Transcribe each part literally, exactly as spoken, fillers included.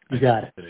You got it.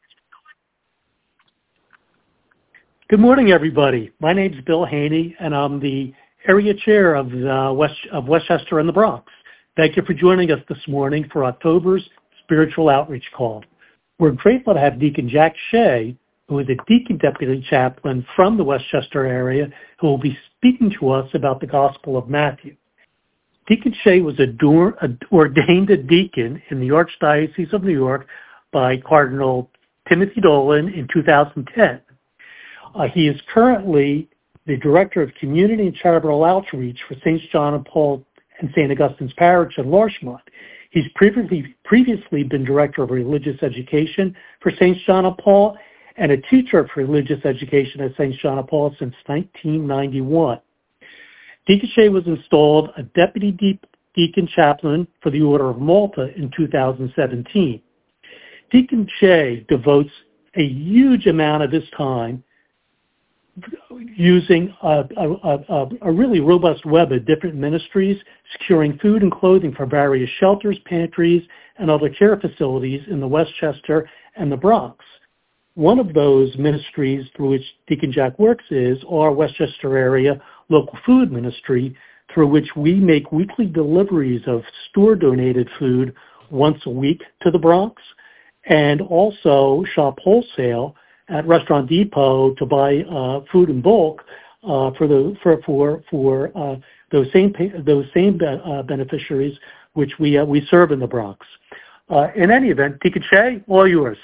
Good morning, everybody. My name is Bill Haney, and I'm the area chair of, uh, West, of Westchester and the Bronx. Thank you for joining us this morning for October's Spiritual Outreach Call. We're grateful to have Deacon Jack Shea, who is a Deacon Deputy Chaplain from the Westchester area, who will be speaking to us about the Gospel of Matthew. Deacon Shea was ador- ordained a deacon in the Archdiocese of New York by Cardinal Timothy Dolan in two thousand ten. Uh, he is currently the Director of Community and Charitable Outreach for Saint John and Paul and Saint Augustine's Parish in Larchmont. He's previously, previously been Director of Religious Education for Saint John and Paul and a teacher of religious education at Saint John and Paul since nineteen ninety-one. Deacon Shea was installed a Deputy De- Deacon Chaplain for the Order of Malta in two thousand seventeen. Deacon Shea devotes a huge amount of his time using a, a, a, a really robust web of different ministries, securing food and clothing for various shelters, pantries, and other care facilities in the Westchester and the Bronx. One of those ministries through which Deacon Jack works is our Westchester area local food ministry, through which we make weekly deliveries of store-donated food once a week to the Bronx, and also shop wholesale at Restaurant Depot to buy uh, food in bulk uh, for the for for for uh, those same those same uh, beneficiaries which we uh, we serve in the Bronx. Uh, in any event, Deacon Shea, all yours.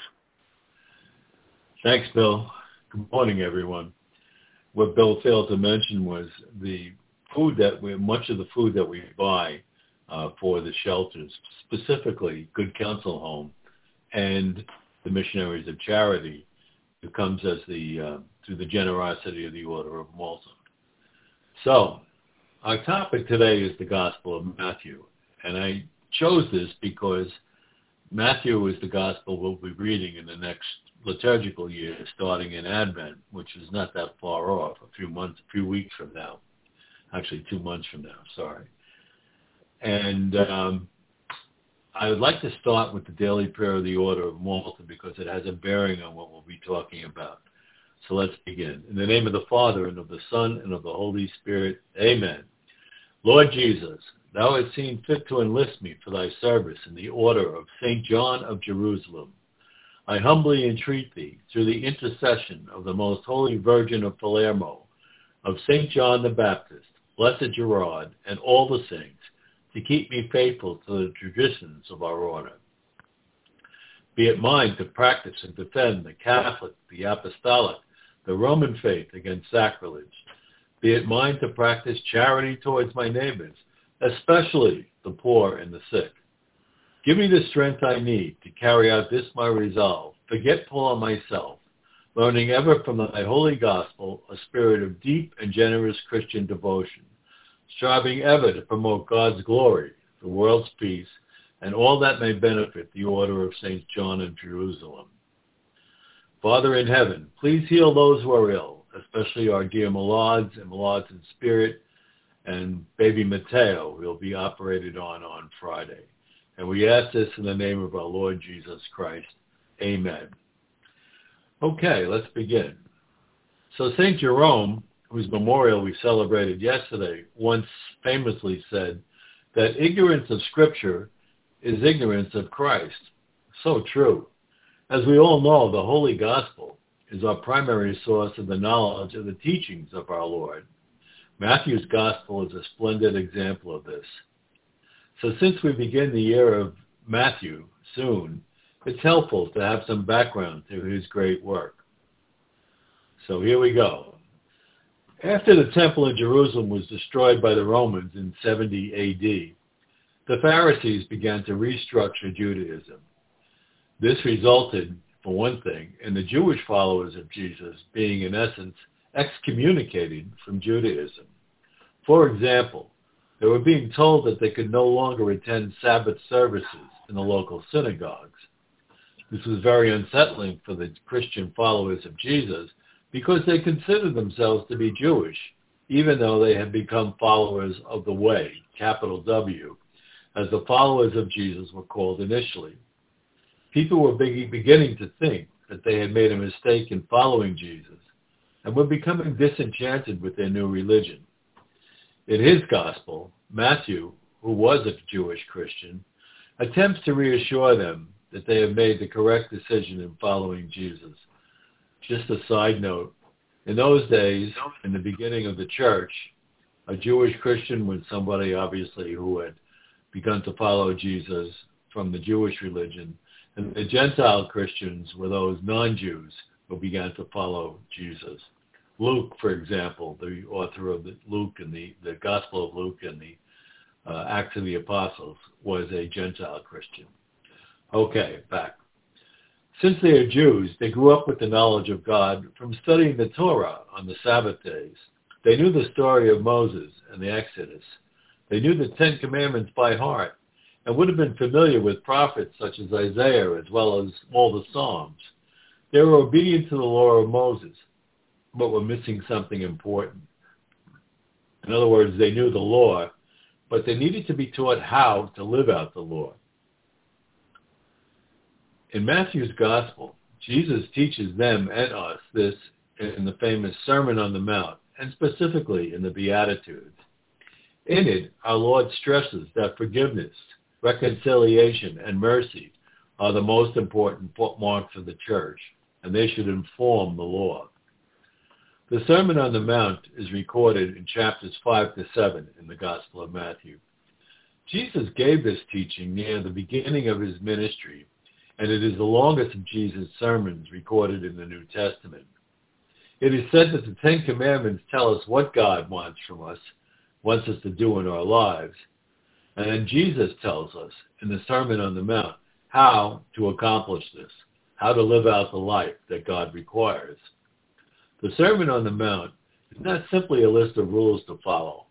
Thanks, Bill. Good morning, everyone. What Bill failed to mention was the food that we, much of the food that we buy uh, for the shelters, specifically Good Counsel Home and the Missionaries of Charity, it comes as the uh, through the generosity of the Order of Malta. So, our topic today is the Gospel of Matthew, and I chose this because Matthew is the Gospel we'll be reading in the next liturgical year, starting in Advent, which is not that far off, a few months, a few weeks from now. Actually, two months from now, sorry. And um, I would like to start with the daily prayer of the Order of Malta because it has a bearing on what we'll be talking about. So let's begin. In the name of the Father, and of the Son, and of the Holy Spirit, amen. Lord Jesus, thou hast seen fit to enlist me for thy service in the order of Saint John of Jerusalem. I humbly entreat thee, through the intercession of the Most Holy Virgin of Palermo, of Saint John the Baptist, Blessed Gerard, and all the saints, to keep me faithful to the traditions of our order. Be it mine to practice and defend the Catholic, the Apostolic, the Roman faith against sacrilege. Be it mine to practice charity towards my neighbors, especially the poor and the sick. Give me the strength I need to carry out this my resolve, forgetful of myself, learning ever from thy holy gospel a spirit of deep and generous Christian devotion, striving ever to promote God's glory, the world's peace, and all that may benefit the order of Saint John of Jerusalem. Father in heaven, please heal those who are ill, especially our dear Malads and Malads in spirit, and baby Mateo, who will be operated on on Friday. And we ask this in the name of our Lord Jesus Christ. Amen. Okay, let's begin. So Saint Jerome, whose memorial we celebrated yesterday, once famously said that ignorance of Scripture is ignorance of Christ. So true. As we all know, the Holy Gospel is our primary source of the knowledge of the teachings of our Lord. Matthew's Gospel is a splendid example of this. So since we begin the year of Matthew soon, it's helpful to have some background to his great work. So here we go. After the temple in Jerusalem was destroyed by the Romans in seventy A D, the Pharisees began to restructure Judaism. This resulted, for one thing, in the Jewish followers of Jesus being, in essence, excommunicated from Judaism. For example, they were being told that they could no longer attend Sabbath services in the local synagogues. This was very unsettling for the Christian followers of Jesus because they considered themselves to be Jewish, even though they had become followers of the Way, capital W, as the followers of Jesus were called initially. People were beginning to think that they had made a mistake in following Jesus and were becoming disenchanted with their new religion. In his gospel, Matthew, who was a Jewish Christian, attempts to reassure them that they have made the correct decision in following Jesus. Just a side note, in those days, in the beginning of the church, a Jewish Christian was somebody obviously who had begun to follow Jesus from the Jewish religion, and the Gentile Christians were those non-Jews who began to follow Jesus. Luke, for example, the author of the Luke and the, the Gospel of Luke and the uh, Acts of the Apostles, was a Gentile Christian. Okay, back. Since they are Jews, they grew up with the knowledge of God from studying the Torah on the Sabbath days. They knew the story of Moses and the Exodus. They knew the Ten Commandments by heart and would have been familiar with prophets such as Isaiah as well as all the Psalms. They were obedient to the law of Moses, but were missing something important. In other words, they knew the law, but they needed to be taught how to live out the law. In Matthew's Gospel, Jesus teaches them and us this in the famous Sermon on the Mount, and specifically in the Beatitudes. In it, our Lord stresses that forgiveness, reconciliation, and mercy are the most important marks of the church, and they should inform the law. The Sermon on the Mount is recorded in chapters five to seven in the Gospel of Matthew. Jesus gave this teaching near the beginning of his ministry, and it is the longest of Jesus' sermons recorded in the New Testament. It is said that the Ten Commandments tell us what God wants from us, wants us to do in our lives, and then Jesus tells us in the Sermon on the Mount how to accomplish this, how to live out the life that God requires. The Sermon on the Mount is not simply a list of rules to follow.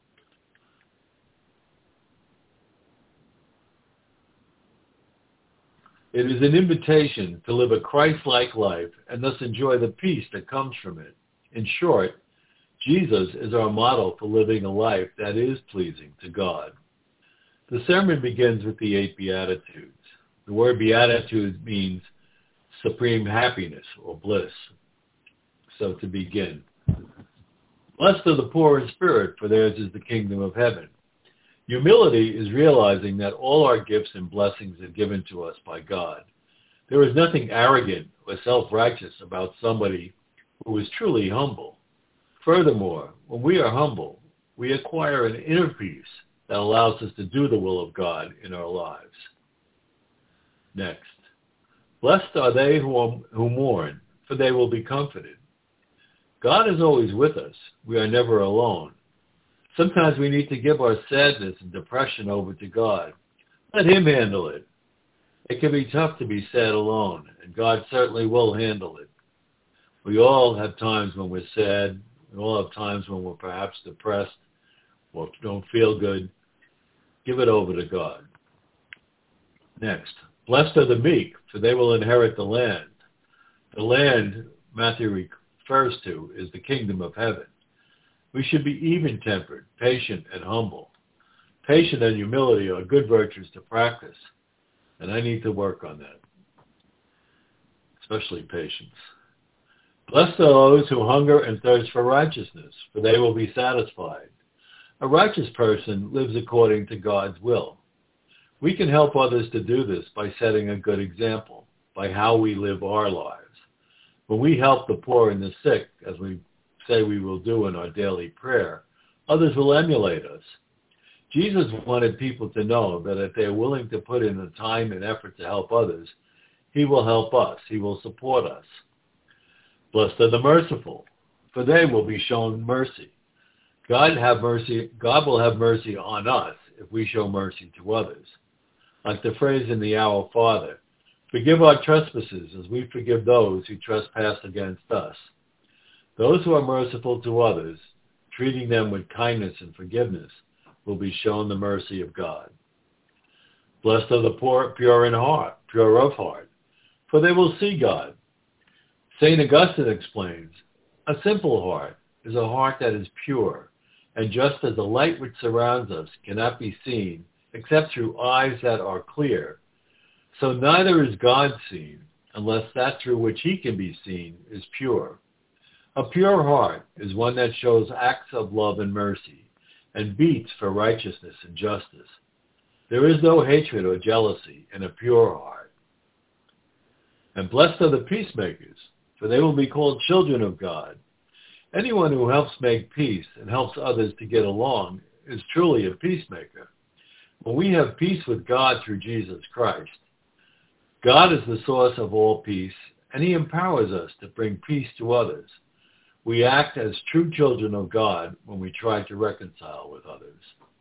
It is an invitation to live a Christ-like life and thus enjoy the peace that comes from it. In short, Jesus is our model for living a life that is pleasing to God. The sermon begins with the eight Beatitudes. The word beatitude means supreme happiness or bliss. So to begin, blessed are the poor in spirit, for theirs is the kingdom of heaven. Humility is realizing that all our gifts and blessings are given to us by God. There is nothing arrogant or self-righteous about somebody who is truly humble. Furthermore, when we are humble, we acquire an inner peace that allows us to do the will of God in our lives. Next, blessed are they who, are, who mourn, for they will be comforted. God is always with us. We are never alone. Sometimes we need to give our sadness and depression over to God. Let him handle it. It can be tough to be sad alone, and God certainly will handle it. We all have times when we're sad. We all have times when we're perhaps depressed or don't feel good. Give it over to God. Next, blessed are the meek, for they will inherit the land. The land Matthew refers to is the kingdom of heaven. We should be even-tempered, patient, and humble. Patience and humility are good virtues to practice, and I need to work on that, especially patience. Blessed are those who hunger and thirst for righteousness, for they will be satisfied. A righteous person lives according to God's will. We can help others to do this by setting a good example, by how we live our lives. When we help the poor and the sick, as we say we will do in our daily prayer, others will emulate us. Jesus wanted people to know that if they are willing to put in the time and effort to help others, he will help us. He will support us. Blessed are the merciful, for they will be shown mercy. God have mercy. God will have mercy on us if we show mercy to others. Like the phrase in the Our Father, forgive our trespasses as we forgive those who trespass against us. Those who are merciful to others, treating them with kindness and forgiveness, will be shown the mercy of God. Blessed are the poor, pure in heart, pure of heart, for they will see God. Saint Augustine explains, a simple heart is a heart that is pure, and just as the light which surrounds us cannot be seen except through eyes that are clear, So neither is God seen, unless that through which he can be seen is pure. A pure heart is one that shows acts of love and mercy, and beats for righteousness and justice. There is no hatred or jealousy in a pure heart. And blessed are the peacemakers, for they will be called children of God. Anyone who helps make peace and helps others to get along is truly a peacemaker. When we have peace with God through Jesus Christ, God is the source of all peace, and he empowers us to bring peace to others. We act as true children of God when we try to reconcile with others.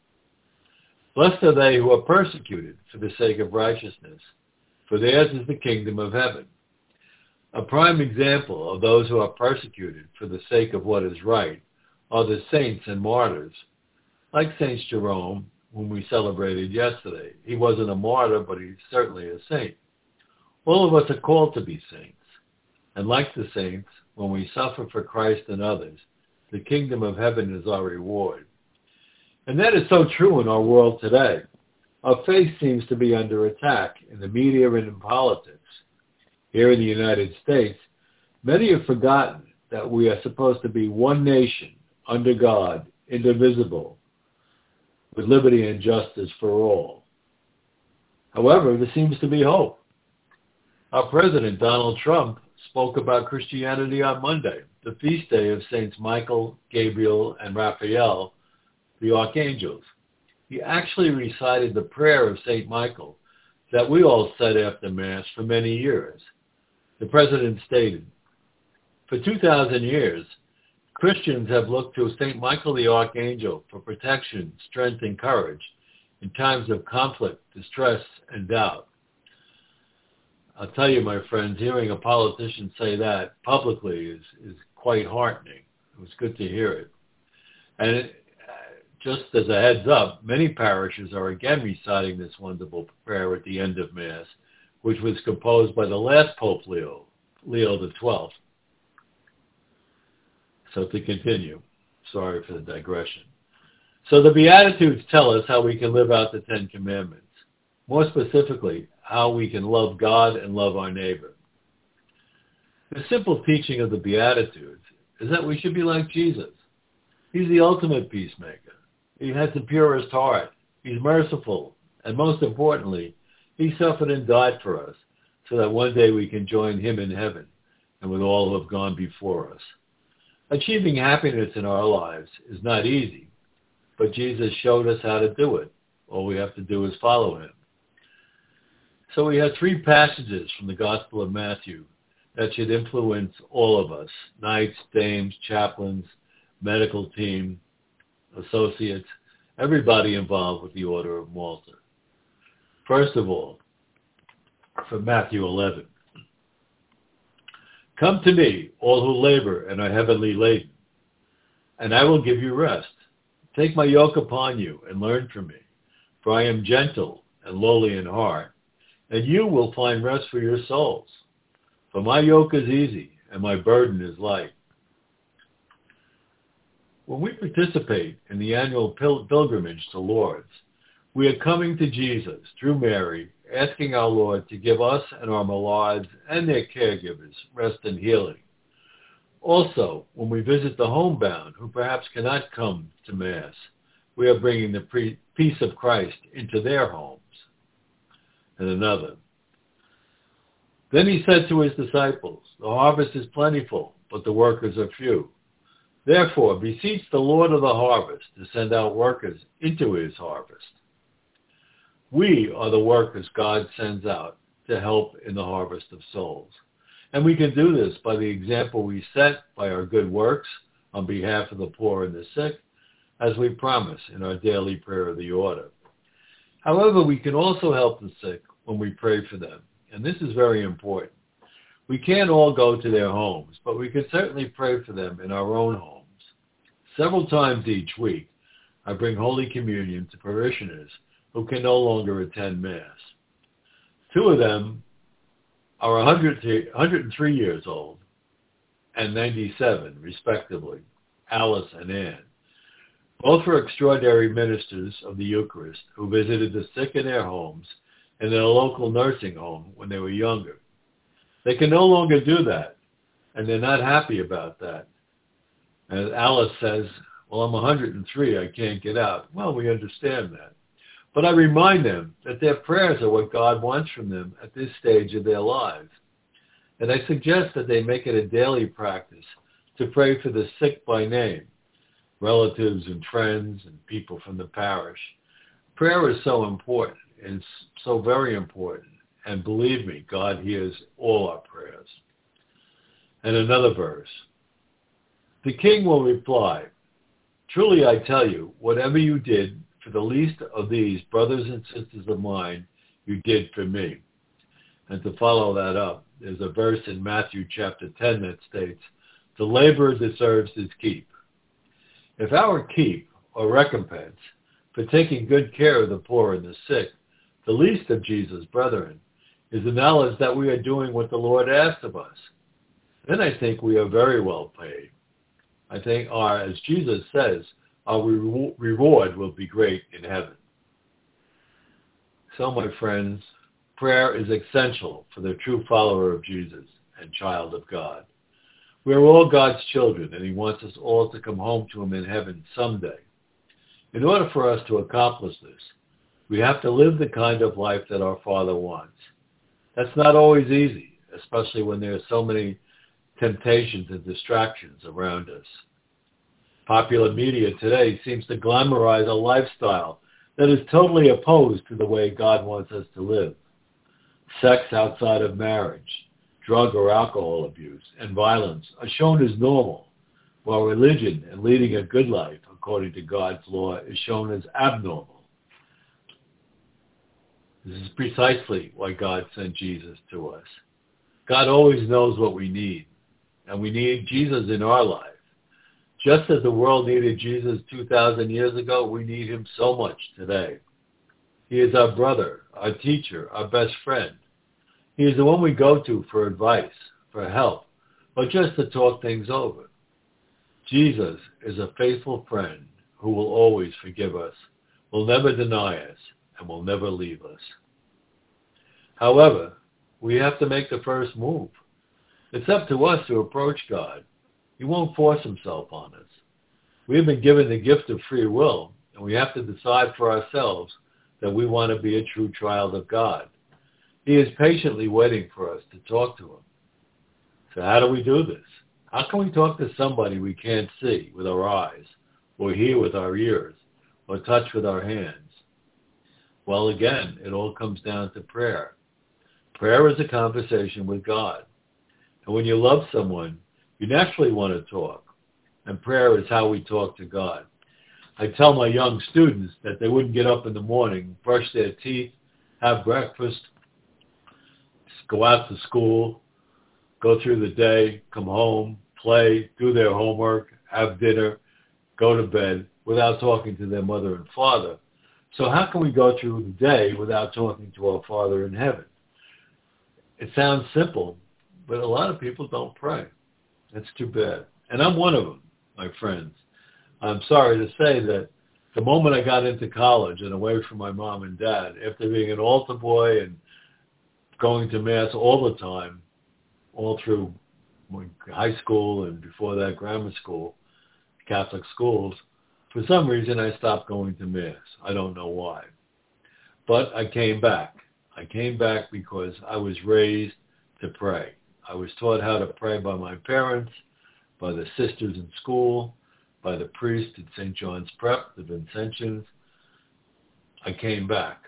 Blessed are they who are persecuted for the sake of righteousness, for theirs is the kingdom of heaven. A prime example of those who are persecuted for the sake of what is right are the saints and martyrs, like Saint Jerome, whom we celebrated yesterday. He wasn't a martyr, but he's certainly a saint. All of us are called to be saints. And like the saints, when we suffer for Christ and others, the kingdom of heaven is our reward. And that is so true in our world today. Our faith seems to be under attack in the media and in politics. Here in the United States, many have forgotten that we are supposed to be one nation, under God, indivisible, with liberty and justice for all. However, there seems to be hope. Our President, Donald Trump, spoke about Christianity on Monday, the feast day of Saints Michael, Gabriel, and Raphael, the archangels. He actually recited the prayer of Saint Michael that we all said after Mass for many years. The President stated, for two thousand years, Christians have looked to Saint Michael the Archangel for protection, strength, and courage in times of conflict, distress, and doubt. I'll tell you, my friends, hearing a politician say that publicly is, is quite heartening. It was good to hear it. And it, just as a heads up, many parishes are again reciting this wonderful prayer at the end of Mass, which was composed by the last Pope Leo, Leo the twelfth. So to continue, sorry for the digression. So the Beatitudes tell us how we can live out the Ten Commandments. More specifically, how we can love God and love our neighbor. The simple teaching of the Beatitudes is that we should be like Jesus. He's the ultimate peacemaker. He has the purest heart. He's merciful. And most importantly, he suffered and died for us so that one day we can join him in heaven and with all who have gone before us. Achieving happiness in our lives is not easy, but Jesus showed us how to do it. All we have to do is follow him. So we have three passages from the Gospel of Matthew that should influence all of us, knights, dames, chaplains, medical team, associates, everybody involved with the Order of Malta. First of all, from Matthew eleven. Come to me, all who labor and are heavily laden, and I will give you rest. Take my yoke upon you and learn from me, for I am gentle and lowly in heart, and you will find rest for your souls. For my yoke is easy and my burden is light. When we participate in the annual pil- pilgrimage to Lourdes, we are coming to Jesus through Mary, asking our Lord to give us and our malades and their caregivers rest and healing. Also, when we visit the homebound who perhaps cannot come to Mass, we are bringing the pre- peace of Christ into their homes. And another. Then he said to his disciples, the harvest is plentiful, but the workers are few. Therefore, beseech the Lord of the harvest to send out workers into his harvest. We are the workers God sends out to help in the harvest of souls. And we can do this by the example we set by our good works on behalf of the poor and the sick, as we promise in our daily prayer of the order. However, we can also help the sick when we pray for them, and this is very important. We can't all go to their homes, but we can certainly pray for them in our own homes. Several times each week, I bring Holy Communion to parishioners who can no longer attend Mass. Two of them are one hundred three years old and ninety-seven, respectively, Alice and Anne. Both were extraordinary ministers of the Eucharist who visited the sick in their homes and in a local nursing home when they were younger. They can no longer do that, and they're not happy about that. And Alice says, well, I'm one hundred three, I can't get out. Well, we understand that. But I remind them that their prayers are what God wants from them at this stage of their lives. And I suggest that they make it a daily practice to pray for the sick by name, relatives and friends and people from the parish. Prayer is so important. It's so very important. And believe me, God hears all our prayers. And another verse. The king will reply, truly I tell you, whatever you did for the least of these brothers and sisters of mine, you did for me. And to follow that up, there's a verse in Matthew chapter ten that states, the laborer deserves his keep. If our keep or recompense for taking good care of the poor and the sick, the least of Jesus' brethren, is the knowledge that we are doing what the Lord asked of us, then I think we are very well paid. I think our, as Jesus says, our re- reward will be great in heaven. So, my friends, prayer is essential for the true follower of Jesus and child of God. We are all God's children, and he wants us all to come home to him in heaven someday. In order for us to accomplish this, we have to live the kind of life that our Father wants. That's not always easy, especially when there are so many temptations and distractions around us. Popular media today seems to glamorize a lifestyle that is totally opposed to the way God wants us to live. Sex outside of marriage, drug or alcohol abuse, and violence are shown as normal, while religion and leading a good life according to God's law is shown as abnormal. This is precisely why God sent Jesus to us. God always knows what we need, and we need Jesus in our life. Just as the world needed Jesus two thousand years ago, we need him so much today. He is our brother, our teacher, our best friend. He is the one we go to for advice, for help, or just to talk things over. Jesus is a faithful friend who will always forgive us, will never deny us, and will never leave us. However, we have to make the first move. It's up to us to approach God. He won't force himself on us. We have been given the gift of free will, and we have to decide for ourselves that we want to be a true child of God. He is patiently waiting for us to talk to him. So how do we do this? How can we talk to somebody we can't see with our eyes, or hear with our ears, or touch with our hands? Well, again, it all comes down to prayer. Prayer is a conversation with God. And when you love someone, you naturally want to talk. And prayer is how we talk to God. I tell my young students that they wouldn't get up in the morning, brush their teeth, have breakfast, go out to school, go through the day, come home, play, do their homework, have dinner, go to bed without talking to their mother and father. So how can we go through the day without talking to our Father in heaven? It sounds simple, but a lot of people don't pray. That's too bad. And I'm one of them, my friends. I'm sorry to say that the moment I got into college and away from my mom and dad, after being an altar boy and going to Mass all the time, all through high school and before that grammar school, Catholic schools, for some reason I stopped going to Mass. I don't know why. But I came back. I came back because I was raised to pray. I was taught how to pray by my parents, by the sisters in school, by the priest at Saint John's Prep, the Vincentians. I came back.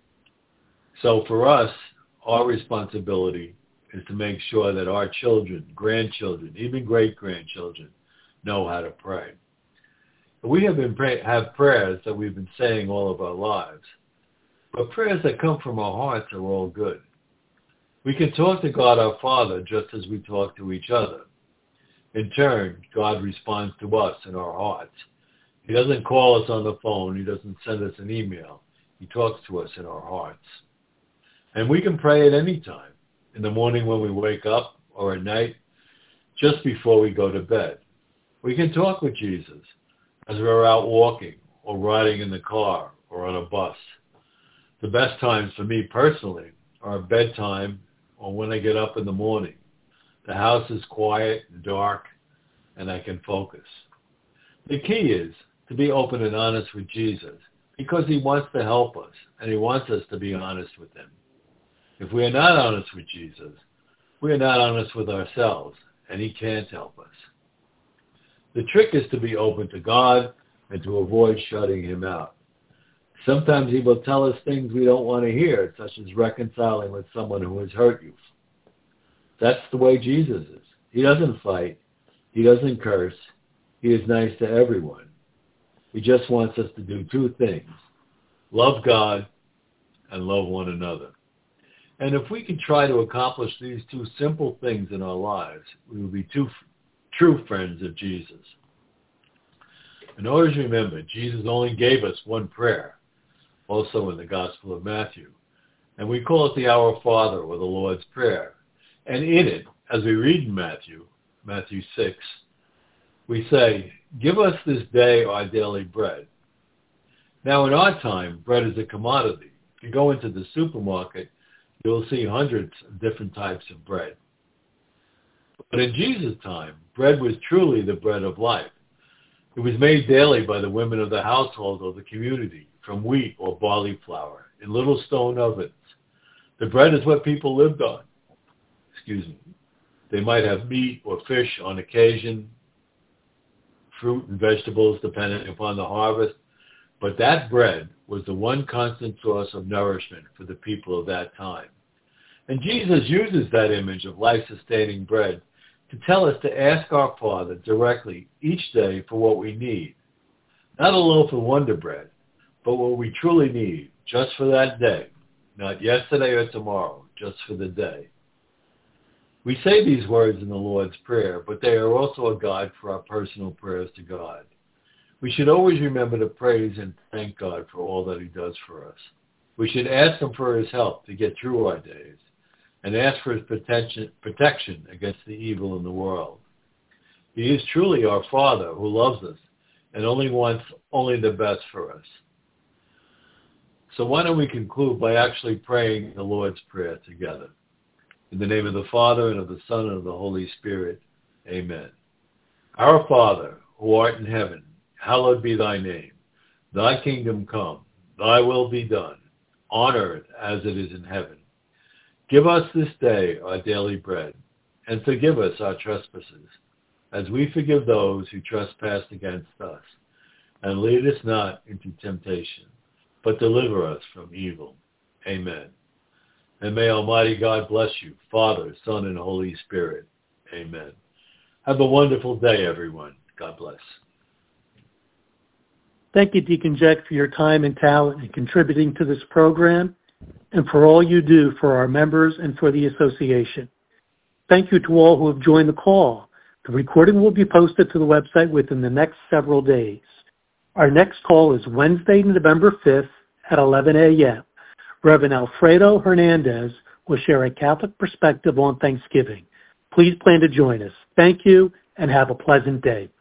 So for us, our responsibility is to make sure that our children, grandchildren, even great-grandchildren know how to pray. We have been pray- have prayers that we've been saying all of our lives, but prayers that come from our hearts are all good. We can talk to God our Father just as we talk to each other. In turn, God responds to us in our hearts. He doesn't call us on the phone. He doesn't send us an email. He talks to us in our hearts. And we can pray at any time, in the morning when we wake up, or at night, just before we go to bed. We can talk with Jesus as we're out walking or riding in the car or on a bus. The best times for me personally are bedtime or when I get up in the morning. The house is quiet and dark, and I can focus. The key is to be open and honest with Jesus, because he wants to help us, and he wants us to be honest with him. If we are not honest with Jesus, we are not honest with ourselves, and he can't help us. The trick is to be open to God and to avoid shutting him out. Sometimes he will tell us things we don't want to hear, such as reconciling with someone who has hurt you. That's the way Jesus is. He doesn't fight. He doesn't curse. He is nice to everyone. He just wants us to do two things: love God and love one another. And if we can try to accomplish these two simple things in our lives, we will be two true friends of Jesus. And always remember, Jesus only gave us one prayer, also in the Gospel of Matthew. And we call it the Our Father, or the Lord's Prayer. And in it, as we read in Matthew, Matthew six, we say, "Give us this day our daily bread." Now in our time, bread is a commodity. If you go into the supermarket, you'll see hundreds of different types of bread. But in Jesus' time, bread was truly the bread of life. It was made daily by the women of the household or the community from wheat or barley flour in little stone ovens. The bread is what people lived on. Excuse me. They might have meat or fish on occasion, fruit and vegetables depending upon the harvest, but that bread was the one constant source of nourishment for the people of that time. And Jesus uses that image of life-sustaining bread to tell us to ask our Father directly each day for what we need. Not a loaf of Wonder Bread, but what we truly need just for that day, not yesterday or tomorrow, just for the day. We say these words in the Lord's Prayer, but they are also a guide for our personal prayers to God. We should always remember to praise and thank God for all that he does for us. We should ask him for his help to get through our days and ask for his protection, protection against the evil in the world. He is truly our Father who loves us and only wants only the best for us. So why don't we conclude by actually praying the Lord's Prayer together? In the name of the Father, and of the Son, and of the Holy Spirit. Amen. Our Father, who art in heaven, hallowed be thy name. Thy kingdom come, thy will be done, on earth as it is in heaven. Give us this day our daily bread, and forgive us our trespasses, as we forgive those who trespass against us. And lead us not into temptation, but deliver us from evil. Amen. And may Almighty God bless you, Father, Son, and Holy Spirit. Amen. Have a wonderful day, everyone. God bless. Thank you, Deacon Jack, for your time and talent in contributing to this program and for all you do for our members and for the association. Thank you to all who have joined the call. The recording will be posted to the website within the next several days. Our next call is Wednesday, November fifth at eleven a.m. Reverend Alfredo Hernandez will share a Catholic perspective on Thanksgiving. Please plan to join us. Thank you, and have a pleasant day.